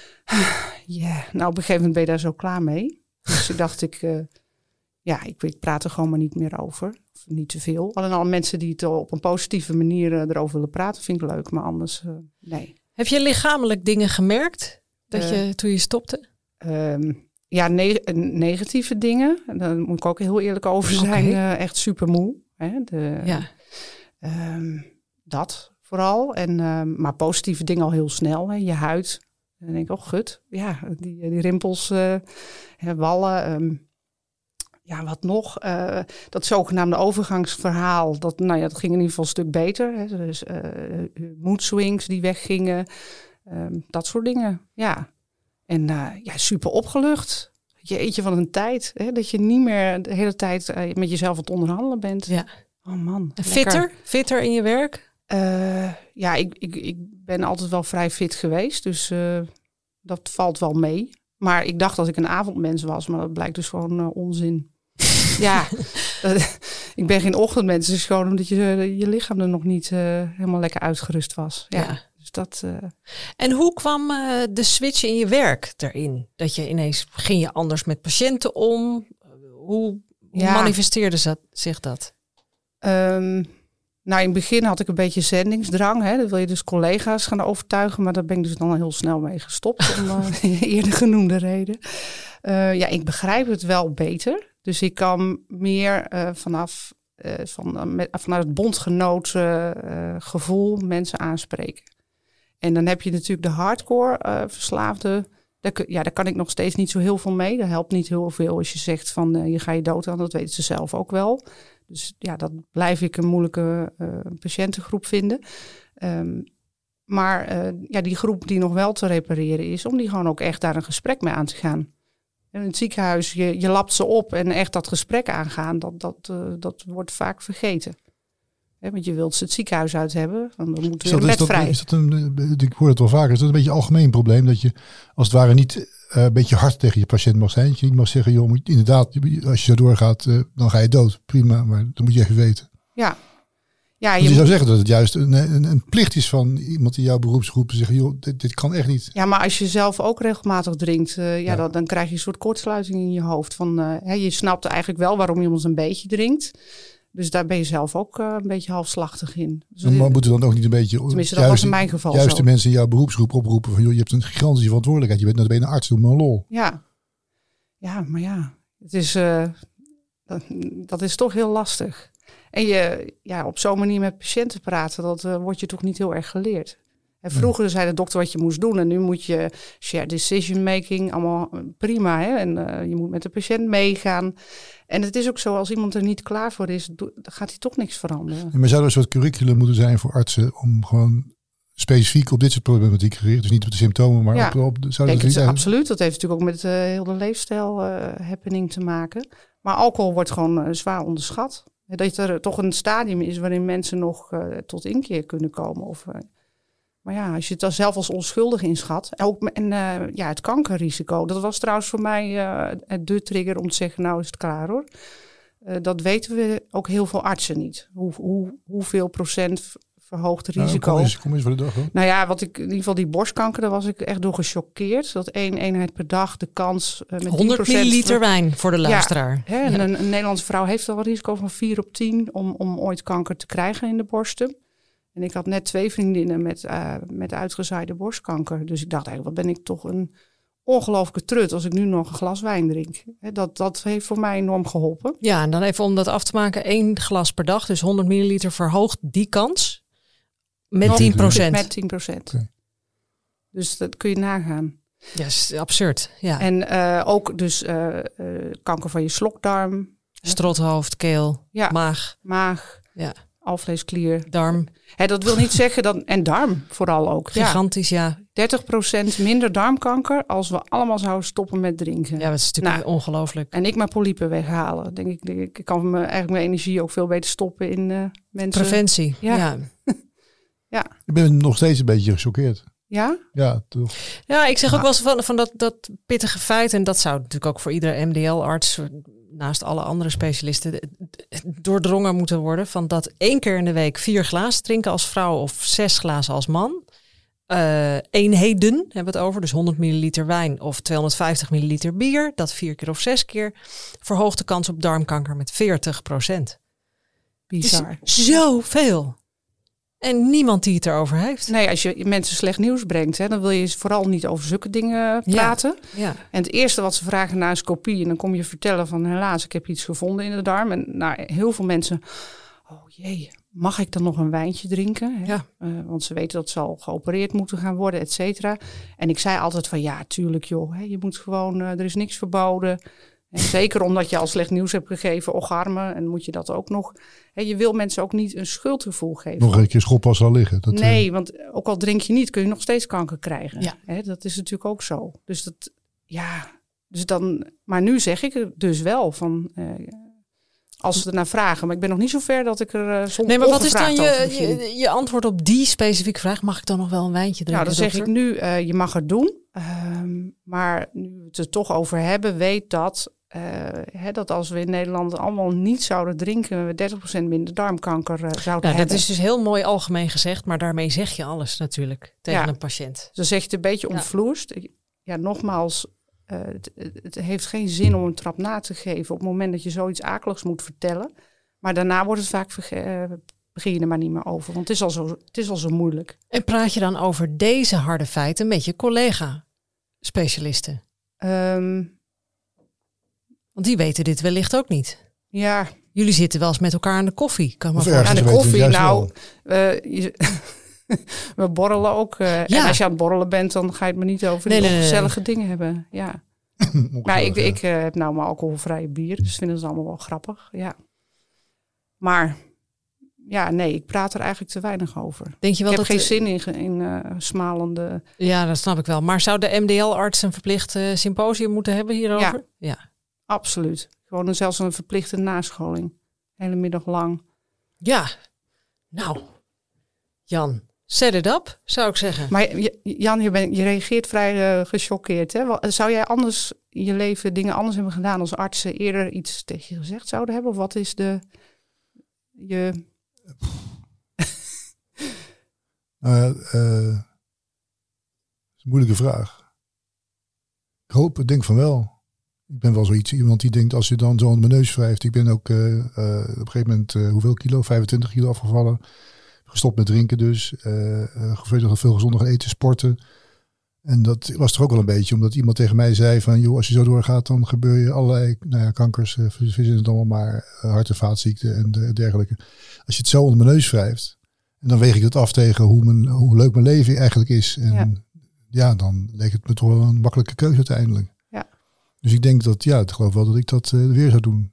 [SPEAKER 4] Ja, yeah. Nou op een gegeven moment ben je daar zo klaar mee. Dus ik dacht, ik, uh, ja, ik, ik praat er gewoon maar niet meer over. Of niet te veel. Alleen al mensen die het op een positieve manier uh, erover willen praten, vind ik leuk, maar anders, uh, nee.
[SPEAKER 3] Heb je lichamelijk dingen gemerkt dat uh, je, toen je stopte?
[SPEAKER 4] Um, Ja, ne- negatieve dingen. Daar moet ik ook heel eerlijk over zijn. Okay. Uh, echt super moe. Hè? De,
[SPEAKER 3] ja.
[SPEAKER 4] Um, dat vooral. En, um, maar positieve dingen al heel snel. Hè? Je huid. En dan denk ik, oh gut. Ja, die, die rimpels, uh, wallen. Um, ja, wat nog? Uh, dat zogenaamde overgangsverhaal. Dat, nou ja, dat ging in ieder geval een stuk beter. Hè? Dus uh, mood swings die weggingen. Um, dat soort dingen, ja. En uh, ja, super opgelucht. Jeetje van een tijd. Hè? Dat je niet meer de hele tijd uh, met jezelf aan het onderhandelen bent.
[SPEAKER 3] Ja.
[SPEAKER 4] Oh man.
[SPEAKER 3] En fitter? Fitter in je werk?
[SPEAKER 4] Uh, ja, ik, ik, ik ben altijd wel vrij fit geweest. Dus uh, dat valt wel mee. Maar ik dacht dat ik een avondmens was. Maar dat blijkt dus gewoon uh, onzin. Ja, dat, ik ben geen ochtendmens. Het is gewoon omdat je, je lichaam er nog niet uh, helemaal lekker uitgerust was. Ja. ja. Dus dat, uh...
[SPEAKER 3] En hoe kwam uh, de switch in je werk erin? Dat je ineens, ging je anders met patiënten om? Hoe, hoe ja. manifesteerde zich dat?
[SPEAKER 4] Um, Nou, in het begin had ik een beetje zendingsdrang. Hè. Dan wil je dus collega's gaan overtuigen. Maar daar ben ik dus dan heel snel mee gestopt. Om uh, eerder genoemde reden. Uh, ja, ik begrijp het wel beter. Dus ik kan meer uh, vanaf uh, van, uh, met, vanuit het bondgenoot uh, gevoel mensen aanspreken. En dan heb je natuurlijk de hardcore uh, verslaafde. Daar, ja, daar kan ik nog steeds niet zo heel veel mee. Dat helpt niet heel veel als je zegt van uh, je ga je dood aan. Dat weten ze zelf ook wel. Dus ja, dat blijf ik een moeilijke uh, patiëntengroep vinden. Um, maar uh, ja, die groep die nog wel te repareren is, om die gewoon ook echt daar een gesprek mee aan te gaan. En in het ziekenhuis, je, je lapt ze op en echt dat gesprek aangaan, dat, dat, uh, dat wordt vaak vergeten. He, want je wilt ze het ziekenhuis uit hebben, want dan moeten we weer met vrij.
[SPEAKER 2] Is dat een, ik hoor het wel vaker, is dat een beetje een algemeen probleem? Dat je als het ware niet uh, een beetje hard tegen je patiënt mag zijn. Dat je niet mag zeggen, joh, moet, inderdaad, als je zo doorgaat, uh, dan ga je dood. Prima, maar dat moet je even weten.
[SPEAKER 4] Ja. Ja,
[SPEAKER 2] je, je moet... zou zeggen dat het juist een, een, een plicht is van iemand in jouw beroepsgroep te zeggen, joh, dit, dit kan echt niet.
[SPEAKER 4] Ja, maar als je zelf ook regelmatig drinkt, uh, ja, ja. Dan, dan krijg je een soort kortsluiting in je hoofd. Van, uh, hè, je snapt eigenlijk wel waarom iemand een beetje drinkt. Dus daar ben je zelf ook uh, een beetje halfslachtig in. Dus
[SPEAKER 2] maar dit, moeten we dan ook niet een beetje...
[SPEAKER 4] Tenminste, dat juist, was in mijn geval
[SPEAKER 2] Juist
[SPEAKER 4] zo.
[SPEAKER 2] de mensen in jouw beroepsgroep oproepen van, joh, je hebt een gigantische verantwoordelijkheid. Je bent, ben je een arts, doe maar een lol.
[SPEAKER 4] Ja, ja, maar ja, het is, uh, dat, dat is toch heel lastig. En je, ja, op zo'n manier met patiënten praten, dat uh, wordt je toch niet heel erg geleerd. En vroeger nee. zei de dokter wat je moest doen en nu moet je share decision making, allemaal prima. Hè? En uh, je moet met de patiënt meegaan. En het is ook zo, als iemand er niet klaar voor is, do- dan gaat hij toch niks veranderen.
[SPEAKER 2] Ja, maar zou er een soort curriculum moeten zijn voor artsen om gewoon specifiek op dit soort problematiek gericht, dus niet op de symptomen, maar
[SPEAKER 4] ja.
[SPEAKER 2] op, op zou
[SPEAKER 4] Denk
[SPEAKER 2] dat
[SPEAKER 4] het, absoluut. Dat heeft natuurlijk ook met uh, heel de leefstijl uh, happening te maken. Maar alcohol wordt gewoon uh, zwaar onderschat. Dat er toch een stadium is waarin mensen nog uh, tot inkeer kunnen komen. Of, uh, maar ja, als je het dan zelf als onschuldig inschat. Ook, en uh, ja, het kankerrisico. Dat was trouwens voor mij uh, de trigger om te zeggen, nou is het klaar hoor. Uh, dat weten we ook heel veel artsen niet. Hoe, hoe, hoeveel procent verhoogt het risico.
[SPEAKER 2] Nou, kom eens, kom eens voor de dag hoor.
[SPEAKER 4] Nou ja, wat ik in ieder geval die borstkanker, daar was ik echt door gechoqueerd. Dat één eenheid per dag de kans uh, met
[SPEAKER 3] honderd milliliter
[SPEAKER 4] ver...
[SPEAKER 3] wijn voor de luisteraar.
[SPEAKER 4] Ja, hè, en ja. een, een Nederlandse vrouw heeft al een risico van vier op tien om, om ooit kanker te krijgen in de borsten. En ik had net twee vriendinnen met, uh, met uitgezaaide borstkanker. Dus ik dacht eigenlijk, wat ben ik toch een ongelooflijke trut als ik nu nog een glas wijn drink. Hè, dat, dat heeft voor mij enorm geholpen.
[SPEAKER 3] Ja, en dan even om dat af te maken, één glas per dag, dus honderd milliliter verhoogt die kans met nog tien procent.
[SPEAKER 4] Met tien procent. Okay. Dus dat kun je nagaan.
[SPEAKER 3] Ja, is absurd. Ja.
[SPEAKER 4] En uh, ook dus uh, uh, kanker van je slokdarm.
[SPEAKER 3] Strothoofd, keel, ja. maag.
[SPEAKER 4] Maag,
[SPEAKER 3] ja.
[SPEAKER 4] alvleesklier.
[SPEAKER 3] Darm.
[SPEAKER 4] Hè, dat wil niet zeggen dat... En darm vooral ook.
[SPEAKER 3] Gigantisch, ja. ja.
[SPEAKER 4] dertig procent minder darmkanker als we allemaal zouden stoppen met drinken.
[SPEAKER 3] Ja, dat is natuurlijk nou, ongelooflijk.
[SPEAKER 4] En ik maar polypen weghalen. Denk ik, denk ik, ik kan me, eigenlijk mijn energie ook veel beter stoppen in uh, mensen.
[SPEAKER 3] Preventie, ja. ja.
[SPEAKER 4] ja.
[SPEAKER 2] Ik ben nog steeds een beetje gechoqueerd.
[SPEAKER 4] Ja?
[SPEAKER 2] Ja, toch.
[SPEAKER 3] Ja, ik zeg ook wel eens van, van dat, dat pittige feit, en dat zou natuurlijk ook voor iedere M D L-arts, naast alle andere specialisten, doordrongen moeten worden. Van dat één keer in de week vier glazen drinken als vrouw of zes glazen als man. Uh, eenheden hebben we het over, dus honderd milliliter wijn of tweehonderdvijftig milliliter bier. Dat vier keer of zes keer verhoogt de kans op darmkanker met veertig procent.
[SPEAKER 4] Bizar.
[SPEAKER 3] Zoveel. En niemand die het erover heeft.
[SPEAKER 4] Nee, als je mensen slecht nieuws brengt, hè, dan wil je vooral niet over zulke dingen praten.
[SPEAKER 3] Ja, ja.
[SPEAKER 4] En het eerste wat ze vragen na een scopie, en dan kom je vertellen van helaas, ik heb iets gevonden in de darm. En nou, heel veel mensen, oh jee, mag ik dan nog een wijntje drinken? Hè?
[SPEAKER 3] Ja.
[SPEAKER 4] Uh, want ze weten dat ze al geopereerd moeten gaan worden, et cetera. En ik zei altijd van ja, tuurlijk joh, hè, je moet gewoon, uh, er is niks verboden. En zeker omdat je al slecht nieuws hebt gegeven, ocharmen, en moet je dat ook nog. Hè, je wil mensen ook niet een schuldgevoel geven.
[SPEAKER 2] Nog een keer schop als al liggen. Dat,
[SPEAKER 4] nee,
[SPEAKER 2] uh...
[SPEAKER 4] want ook al drink je niet, kun je nog steeds kanker krijgen.
[SPEAKER 3] Ja.
[SPEAKER 4] Hè, dat is natuurlijk ook zo. Dus dat, ja, dus dan. Maar nu zeg ik er dus wel van. Uh, als ze ernaar vragen. Maar ik ben nog niet zo ver dat ik er uh, soms
[SPEAKER 3] Nee, maar wat is dan je,
[SPEAKER 4] je,
[SPEAKER 3] je antwoord op die specifieke vraag? Mag ik dan nog wel een wijntje drinken?
[SPEAKER 4] Nou, dan
[SPEAKER 3] dokter?
[SPEAKER 4] zeg ik nu, uh, je mag het doen. Um, maar nu we het er toch over hebben, weet dat... Uh, hè, dat als we in Nederland allemaal niet zouden drinken, we dertig procent minder darmkanker uh, zouden
[SPEAKER 3] nou,
[SPEAKER 4] hebben.
[SPEAKER 3] Dat is dus heel mooi algemeen gezegd, maar daarmee zeg je alles natuurlijk tegen ja. een patiënt.
[SPEAKER 4] Dus dan zeg je het een beetje ontvloerst. Ja, ja nogmaals, uh, het, het heeft geen zin om een trap na te geven op het moment dat je zoiets akeligs moet vertellen. Maar daarna wordt het vaak verge- uh, begin je er maar niet meer over. Want het is al zo, het is al zo moeilijk.
[SPEAKER 3] En praat je dan over deze harde feiten met je collega-specialisten?
[SPEAKER 4] Um,
[SPEAKER 3] Want die weten dit wellicht ook niet.
[SPEAKER 4] Ja.
[SPEAKER 3] Jullie zitten wel eens met elkaar aan de koffie. Kan
[SPEAKER 2] Of
[SPEAKER 3] maar
[SPEAKER 2] ergens
[SPEAKER 4] aan de
[SPEAKER 2] weten we het
[SPEAKER 4] koffie,
[SPEAKER 2] juist
[SPEAKER 4] nou...
[SPEAKER 2] wel.
[SPEAKER 4] Uh, je, we borrelen ook. Uh,
[SPEAKER 3] Ja.
[SPEAKER 4] En als je aan het borrelen bent, dan ga je het maar niet over
[SPEAKER 3] Nee,
[SPEAKER 4] die
[SPEAKER 3] nee, nee,
[SPEAKER 4] gezellige dingen hebben. Ja. Maar ik, ik uh, heb nou mijn alcoholvrije bier, dus vind het allemaal wel grappig. Ja. Maar ja, nee, ik praat er eigenlijk te weinig over.
[SPEAKER 3] Denk je wel
[SPEAKER 4] ik heb
[SPEAKER 3] dat
[SPEAKER 4] geen zin in, in uh, smalende...
[SPEAKER 3] Ja, dat snap ik wel. Maar zou de M D L-arts een verplicht uh, symposium moeten hebben hierover?
[SPEAKER 4] Ja.
[SPEAKER 3] Ja.
[SPEAKER 4] Absoluut. Gewoon een, zelfs een verplichte nascholing. Hele middag lang.
[SPEAKER 3] Ja. Nou, Jan, set it up, zou ik zeggen.
[SPEAKER 4] Maar Jan, je, ben, je reageert vrij uh, gechoqueerd. Hè? Zou jij anders in je leven dingen anders hebben gedaan als artsen eerder iets tegen je gezegd zouden hebben? Of wat is de... je...
[SPEAKER 2] Uh, uh, dat is een moeilijke vraag. Ik hoop, ik denk van wel. Ik ben wel zoiets, iemand die denkt als je dan zo aan mijn neus wrijft. Ik ben ook uh, uh, op een gegeven moment, uh, hoeveel kilo? vijfentwintig kilo afgevallen. Gestopt met drinken dus. Uh, uh, veel, veel gezonder gaan eten, sporten. En dat was er ook wel een beetje, omdat iemand tegen mij zei van, joh, als je zo doorgaat, dan gebeur je allerlei nou ja, kankers, uh, vissen het allemaal maar, uh, hart- en vaatziekten en de, dergelijke. Als je het zo onder mijn neus wrijft, en dan weeg ik het af tegen hoe, mijn, hoe leuk mijn leven eigenlijk is. En ja, ja dan leek het me toch wel een makkelijke keuze uiteindelijk.
[SPEAKER 4] Ja. Dus
[SPEAKER 2] ik denk dat, ja, ik geloof wel dat ik dat uh, weer zou doen.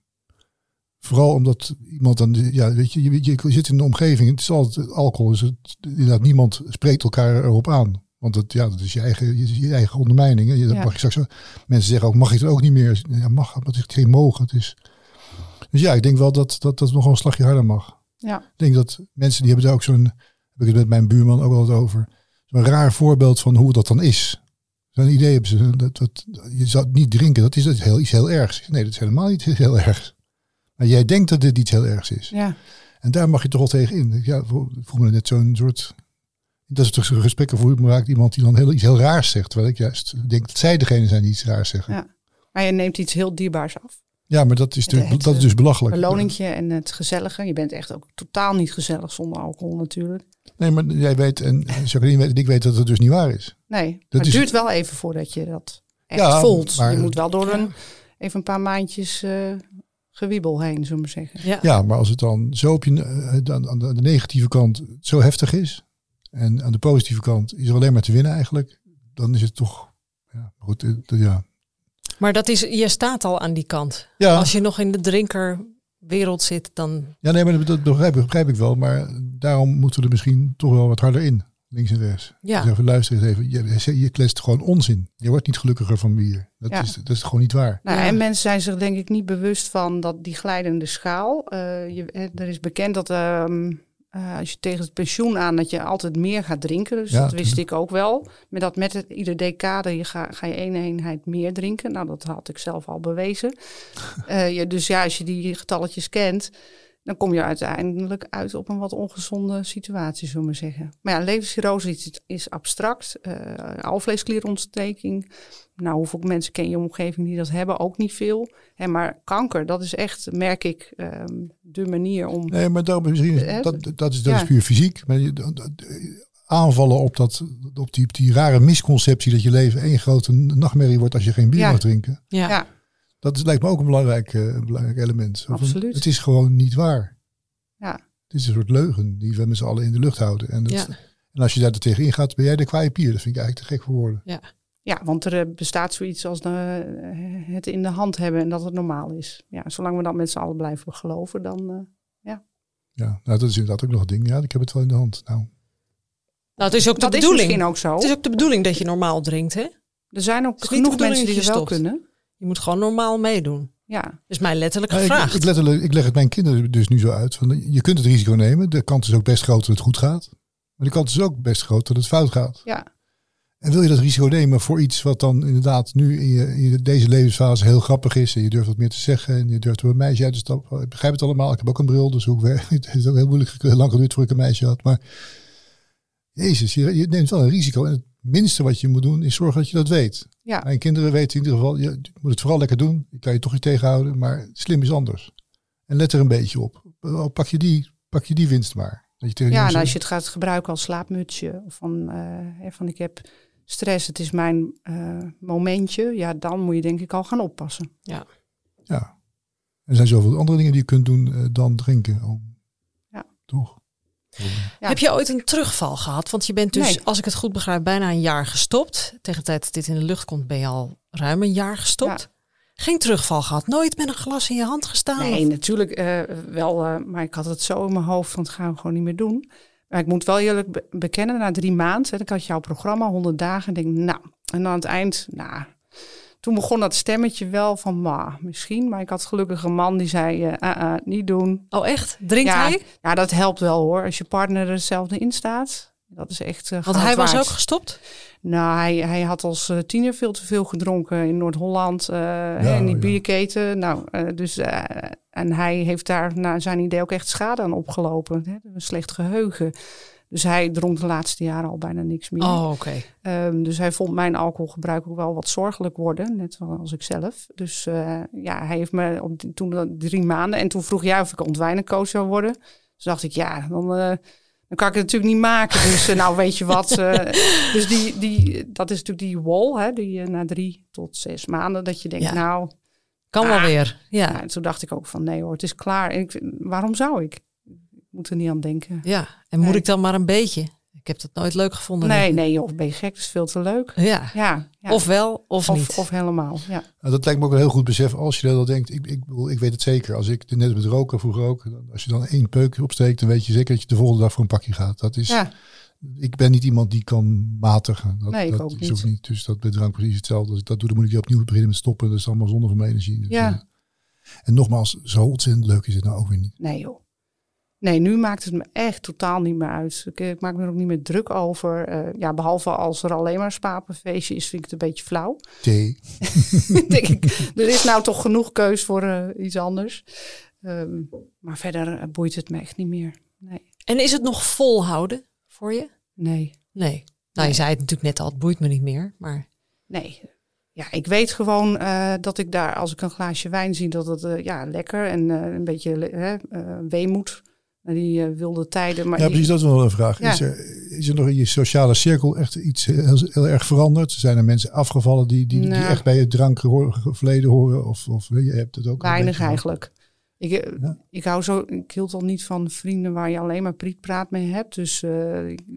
[SPEAKER 2] Vooral omdat iemand dan, ja, weet je, je, je, je zit in de omgeving, het is altijd alcohol, dus het, inderdaad, niemand spreekt elkaar erop aan. Want het, ja, dat is je eigen, je, je eigen ondermijning. Hè. Je, ja. mag je straks, mensen zeggen ook, mag ik het ook niet meer? Ja, mag, maar het is geen mogen. Het is, dus ja, ik denk wel dat dat, dat nog wel een slagje harder mag.
[SPEAKER 4] Ja.
[SPEAKER 2] Ik denk dat mensen, die hebben daar ook zo'n, heb ik het met mijn buurman ook altijd over, zo'n raar voorbeeld van hoe dat dan is. Zo'n idee hebben ze, dat, dat, je zou niet drinken, dat is, dat is heel, iets heel ergs. Nee, dat is helemaal niet heel ergs. Maar jij denkt dat dit iets heel ergs is.
[SPEAKER 4] Ja.
[SPEAKER 2] En daar mag je toch wel tegen in. Ja, voel me net zo'n soort... Dat is toch een gesprek voor me raakt iemand die dan heel, iets heel raars zegt. Terwijl ik juist denk dat zij degene zijn die iets raars zeggen.
[SPEAKER 4] Ja. Maar je neemt iets heel dierbaars af.
[SPEAKER 2] Ja, maar dat is, de, het, dat is dus belachelijk.
[SPEAKER 4] Het beloningje en het gezellige. Je bent echt ook totaal niet gezellig zonder alcohol natuurlijk.
[SPEAKER 2] Nee, maar jij weet en Jacqueline weet en ik weet dat het dus niet waar is.
[SPEAKER 4] Nee,
[SPEAKER 2] dat
[SPEAKER 4] maar het
[SPEAKER 2] is,
[SPEAKER 4] duurt wel even voordat je dat echt
[SPEAKER 2] ja,
[SPEAKER 4] voelt.
[SPEAKER 2] Maar,
[SPEAKER 4] je moet wel door een, even een paar maandjes uh, gewiebel heen, zullen we zeggen.
[SPEAKER 2] Ja. ja, maar als het dan zo op je, uh, aan de negatieve kant zo heftig is... En aan de positieve kant is er alleen maar te winnen eigenlijk. Dan is het toch, ja, goed, ja.
[SPEAKER 3] Maar dat is, je staat al aan die kant.
[SPEAKER 2] Ja.
[SPEAKER 3] Als je nog in de drinkerwereld zit, dan...
[SPEAKER 2] Ja, nee, maar dat begrijp, begrijp ik wel. Maar daarom moeten we er misschien toch wel wat harder in. Links en rechts.
[SPEAKER 3] Ja.
[SPEAKER 2] Dus even luister eens even. Je, je kletst gewoon onzin. Je wordt niet gelukkiger van bier. Dat, ja. is, dat is gewoon niet waar.
[SPEAKER 4] Nou,
[SPEAKER 3] ja.
[SPEAKER 4] En mensen zijn zich denk ik niet bewust van dat die glijdende schaal. Uh, je, er is bekend dat... Um, Uh, als je tegen het pensioen aan dat je altijd meer gaat drinken. Dus ja, dat wist ik ook wel. Met dat met het, ieder decade je ga, ga je één eenheid meer drinken. Nou, dat had ik zelf al bewezen. uh, je, dus ja, als je die getalletjes kent, dan kom je uiteindelijk uit op een wat ongezonde situatie, zullen we zeggen. Maar ja, levenscirrose is, is abstract. Uh, alvleesklierontsteking. Nou, hoeveel mensen ken je in je omgeving die dat hebben? Ook niet veel. Hè, maar kanker, dat is echt, merk ik, um, de manier om...
[SPEAKER 2] Nee, maar dat, misschien, uh, dat, dat, is, dat ja. is puur fysiek. Maar je, dat, aanvallen op, dat, op die, die rare misconceptie dat je leven één grote nachtmerrie wordt als je geen bier ja. mag drinken.
[SPEAKER 3] Ja. ja.
[SPEAKER 2] Dat is, lijkt me ook een belangrijk, uh, belangrijk element.
[SPEAKER 4] Absoluut.
[SPEAKER 2] Het is gewoon niet waar.
[SPEAKER 4] Ja.
[SPEAKER 2] Het is een soort leugen die we met z'n allen in de lucht houden. En, dat,
[SPEAKER 3] ja.
[SPEAKER 2] en als je daar tegenin gaat, ben jij de kwaaie pier. Dat vind ik eigenlijk te gek voor woorden.
[SPEAKER 3] Ja.
[SPEAKER 4] Ja, want er bestaat zoiets als de, het in de hand hebben en dat het normaal is. Ja, zolang we dat met z'n allen blijven geloven, dan uh, ja.
[SPEAKER 2] Ja, nou, dat is inderdaad ook nog een ding. Ja, ik heb het wel in de hand. Nou,
[SPEAKER 3] nou het is ook de
[SPEAKER 4] dat
[SPEAKER 3] bedoeling.
[SPEAKER 4] Is misschien ook zo.
[SPEAKER 3] Het is ook de bedoeling dat je normaal drinkt, hè?
[SPEAKER 4] Er zijn ook genoeg mensen die het wel kunnen.
[SPEAKER 3] Je moet gewoon normaal meedoen.
[SPEAKER 4] Ja.
[SPEAKER 3] Dat is mij letterlijk
[SPEAKER 2] ja,
[SPEAKER 3] gevraagd.
[SPEAKER 2] Ik, ik, letterlijk, ik leg het mijn kinderen dus nu zo uit. Van, je kunt het risico nemen. De kans is ook best groot dat het goed gaat. Maar de kans is ook best groot dat het fout gaat.
[SPEAKER 4] Ja.
[SPEAKER 2] En wil je dat risico nemen voor iets wat dan inderdaad nu in, je, in deze levensfase heel grappig is. En je durft wat meer te zeggen. En je durft er een meisje uit te stappen. Ik begrijp het allemaal. Ik heb ook een bril. Dus hoe ik, het is ook heel moeilijk, heel lang geduurd voor ik een meisje had. Maar jezus, je, je neemt wel een risico. En het minste wat je moet doen is zorgen dat je dat weet.
[SPEAKER 4] Ja.
[SPEAKER 2] Mijn kinderen weten in ieder geval, je moet het vooral lekker doen. Je kan je toch niet tegenhouden. Maar slim is anders. En let er een beetje op. Pak je die... pak je die winst maar. Dat je tegen
[SPEAKER 4] Ja,
[SPEAKER 2] die
[SPEAKER 4] en
[SPEAKER 2] mensen-
[SPEAKER 4] als je het gaat gebruiken als slaapmutsje. Of van, uh, hè, van ik heb stress, het is mijn uh, momentje. Ja, dan moet je denk ik al gaan oppassen.
[SPEAKER 3] Ja.
[SPEAKER 2] Ja. Er zijn zoveel andere dingen die je kunt doen uh, dan drinken. Oh.
[SPEAKER 4] Ja.
[SPEAKER 2] Toch?
[SPEAKER 4] Ja.
[SPEAKER 3] Heb je ooit een terugval gehad? Want je bent dus,
[SPEAKER 4] Nee.
[SPEAKER 3] als ik het goed begrijp, bijna een jaar gestopt. Tegen de tijd dat dit in de lucht komt, ben je al ruim een jaar gestopt.
[SPEAKER 4] Ja.
[SPEAKER 3] Geen terugval gehad? Nooit met een glas in je hand gestaan?
[SPEAKER 4] Nee,
[SPEAKER 3] Of-
[SPEAKER 4] natuurlijk uh, wel. Uh, maar ik had het zo in mijn hoofd van het gaan we gewoon niet meer doen. Maar ik moet wel eerlijk be- bekennen, na drie maanden, hè, ik had jouw programma, honderd dagen. En denk, nou, en aan het eind, nou, toen begon dat stemmetje wel van, ma, misschien. Maar ik had gelukkig een man die zei, uh, uh, uh, niet doen.
[SPEAKER 3] Oh echt? Drinkt
[SPEAKER 4] Ja,
[SPEAKER 3] hij?
[SPEAKER 4] ja, dat helpt wel hoor. Als je partner er hetzelfde in staat. Dat is echt uh,
[SPEAKER 3] Want hij was
[SPEAKER 4] waard.
[SPEAKER 3] ook gestopt?
[SPEAKER 4] Nou, hij, hij had als uh, tiener veel te veel gedronken in Noord-Holland. Uh,
[SPEAKER 2] Ja,
[SPEAKER 4] hè, in die
[SPEAKER 2] ja.
[SPEAKER 4] bierketen. Nou, uh, dus, uh, en hij heeft daar naar zijn idee ook echt schade aan opgelopen. Hè? Een slecht geheugen. Dus hij dronk de laatste jaren al bijna niks meer.
[SPEAKER 3] Oh, oké.
[SPEAKER 4] Um, dus hij vond mijn alcoholgebruik ook wel wat zorgelijk worden. Net zoals ik zelf. Dus uh, ja, hij heeft me op die, toen drie maanden. En toen vroeg jij of ik ontwijnencoach zou worden. Dus dacht ik, ja, dan... Uh, Dan kan ik het natuurlijk niet maken. Dus uh, nou, weet je wat. Uh, dus die, die, dat is natuurlijk die wall. Hè, die uh, na drie tot zes maanden. Dat je denkt,
[SPEAKER 3] Ja.
[SPEAKER 4] nou...
[SPEAKER 3] Kan
[SPEAKER 4] ah,
[SPEAKER 3] wel weer. Ja.
[SPEAKER 4] Ja, en toen dacht ik ook van, nee hoor, het is klaar. En ik, waarom zou ik? Ik moet er niet aan denken.
[SPEAKER 3] ja. En moet
[SPEAKER 4] Nee.
[SPEAKER 3] ik dan maar een beetje? Ik heb dat nooit leuk gevonden.
[SPEAKER 4] Nee, nee joh, ben je gek? Dat is veel te leuk.
[SPEAKER 3] Ja.
[SPEAKER 4] Ja, ja.
[SPEAKER 3] Of wel, of, niet.
[SPEAKER 4] Of, of helemaal, ja.
[SPEAKER 2] Nou, dat lijkt me ook een heel goed besef als je dat denkt. Ik, ik, bedoel, ik weet het zeker. Als ik net met roken vroeger ook. Als je dan één peuk opsteekt, dan weet je zeker dat je de volgende dag voor een pakje gaat. Dat is,
[SPEAKER 4] Ja,
[SPEAKER 2] Ik ben niet iemand die kan matigen. Dat,
[SPEAKER 4] Nee, ik
[SPEAKER 2] dat
[SPEAKER 4] ook
[SPEAKER 2] is
[SPEAKER 4] niet.
[SPEAKER 2] ook niet. Dus dat bij drank precies hetzelfde. Als ik dat doe, dan moet ik weer opnieuw beginnen met stoppen. Dat is allemaal zonde van mijn energie. Dus,
[SPEAKER 4] Ja.
[SPEAKER 2] eh, en nogmaals, zo ontzettend leuk is het nou ook weer niet.
[SPEAKER 4] nee joh. Nee, nu maakt het me echt totaal niet meer uit. Ik, ik maak me er ook niet meer druk over. Uh, ja, behalve als er alleen maar spapenfeestje is, vind ik het een beetje flauw.
[SPEAKER 2] Thee.
[SPEAKER 4] Denk ik, er is nou toch genoeg keus voor uh, iets anders. Um, maar verder uh, boeit het me echt niet meer. Nee.
[SPEAKER 3] En is het nog volhouden voor je?
[SPEAKER 4] Nee.
[SPEAKER 3] Nee. Nou,
[SPEAKER 4] Nee.
[SPEAKER 3] je zei het natuurlijk net al, het boeit me niet meer. Maar
[SPEAKER 4] Nee. Ja, ik weet gewoon uh, dat ik daar, als ik een glaasje wijn zie, dat het uh, ja, lekker en uh, een beetje uh, uh, weemoed. Die uh, wilde tijden. Maar
[SPEAKER 2] Ja,
[SPEAKER 4] die,
[SPEAKER 2] precies, dat is wel een vraag.
[SPEAKER 4] Ja.
[SPEAKER 2] Is, er, is er nog in je sociale cirkel echt iets heel, heel erg veranderd? Zijn er mensen afgevallen die, die, die
[SPEAKER 4] Nou.
[SPEAKER 2] echt bij het drankverleden horen? Of, of je hebt het ook een
[SPEAKER 4] weinig
[SPEAKER 2] beetje-
[SPEAKER 4] eigenlijk. Ik, uh,
[SPEAKER 2] Ja.
[SPEAKER 4] ik hou zo, ik hield al niet van vrienden waar je alleen maar prietpraat mee hebt. Dus uh, ik-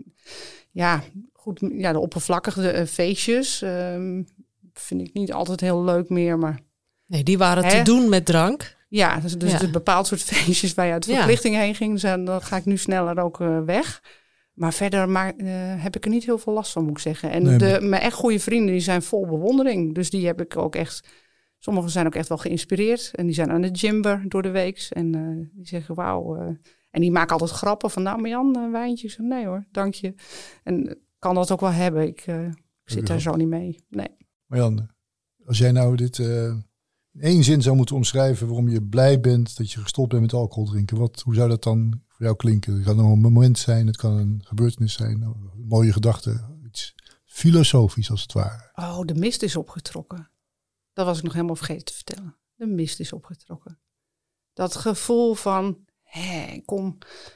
[SPEAKER 4] ja, goed, ja, de oppervlakkige uh, feestjes um, vind ik niet altijd heel leuk meer, maar
[SPEAKER 3] nee, die waren
[SPEAKER 4] Hè?
[SPEAKER 3] te doen met drank.
[SPEAKER 4] ja, dus, dus
[SPEAKER 3] Ja.
[SPEAKER 4] een bepaald soort feestjes waar je uit
[SPEAKER 3] Ja.
[SPEAKER 4] verplichting heen ging, dus dan dan ga ik nu sneller ook uh, weg. Maar verder maar, uh, heb ik er niet heel veel last van, moet ik zeggen. En
[SPEAKER 2] Nee,
[SPEAKER 4] de,
[SPEAKER 2] maar-
[SPEAKER 4] mijn echt goede vrienden, die zijn vol bewondering. Dus die heb ik ook echt, sommigen zijn ook echt wel geïnspireerd. En die zijn aan de gymber door de weeks. En uh, die zeggen, wauw. Uh, en die maken altijd grappen van, nou Marjan, een wijntje. Ik zeg, nee hoor, dank je. En uh, kan dat ook wel hebben. Ik, uh, ik zit daar zo niet mee, nee.
[SPEAKER 2] Maar Jan, als jij nou dit uh, in één zin zou moeten omschrijven waarom je blij bent dat je gestopt bent met alcohol drinken. Wat, hoe zou dat dan voor jou klinken? Het kan een moment zijn, het kan een gebeurtenis zijn, een mooie gedachte, iets filosofisch als het ware.
[SPEAKER 4] Oh, de mist is opgetrokken. Dat was ik nog helemaal vergeten te vertellen. De mist is opgetrokken. Dat gevoel van, hé, kom,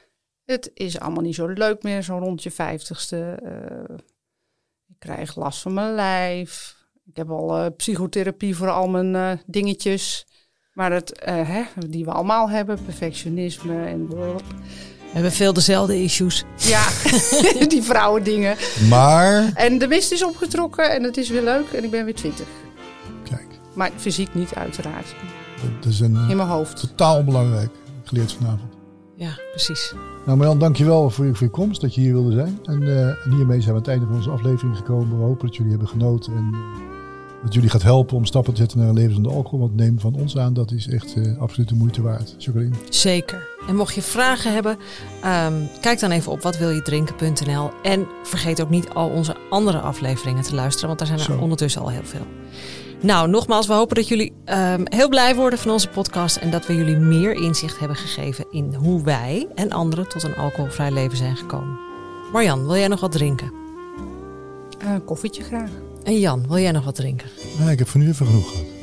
[SPEAKER 4] het is allemaal niet zo leuk meer, zo rond je vijftigste. Uh, ik krijg last van mijn lijf. Ik heb al uh, psychotherapie voor al mijn uh, dingetjes. Maar het, uh, hè, die we allemaal hebben, perfectionisme en...
[SPEAKER 3] We hebben veel dezelfde issues.
[SPEAKER 4] Ja, die vrouwendingen.
[SPEAKER 2] Maar,
[SPEAKER 4] En de mist is opgetrokken en het is weer leuk en ik ben weer twintig.
[SPEAKER 2] kijk,
[SPEAKER 4] Maar fysiek niet, uiteraard.
[SPEAKER 2] dat is een uh,
[SPEAKER 4] In mijn hoofd.
[SPEAKER 2] totaal onbelangrijk geleerd vanavond.
[SPEAKER 3] Ja, precies.
[SPEAKER 2] Nou Marjan, dankjewel voor je, voor je komst, dat je hier wilde zijn. En, uh, en hiermee zijn we aan het einde van onze aflevering gekomen. We hopen dat jullie hebben genoten en uh, dat jullie gaat helpen om stappen te zetten naar een leven zonder alcohol. Want neem van ons aan, dat is echt uh, absoluut de moeite waard. Jacqueline.
[SPEAKER 3] Zeker. En mocht je vragen hebben, um, kijk dan even op watwiljedrinken punt n l. En vergeet ook niet al onze andere afleveringen te luisteren, want daar zijn er
[SPEAKER 2] Zo.
[SPEAKER 3] ondertussen al heel veel. Nou, nogmaals, we hopen dat jullie um, heel blij worden van onze podcast en dat we jullie meer inzicht hebben gegeven in hoe wij en anderen tot een alcoholvrij leven zijn gekomen. Marjan, wil jij nog wat drinken?
[SPEAKER 4] Uh, een koffietje graag.
[SPEAKER 3] En Jan, wil jij nog wat drinken?
[SPEAKER 2] Nou, ik heb voor nu even genoeg gehad.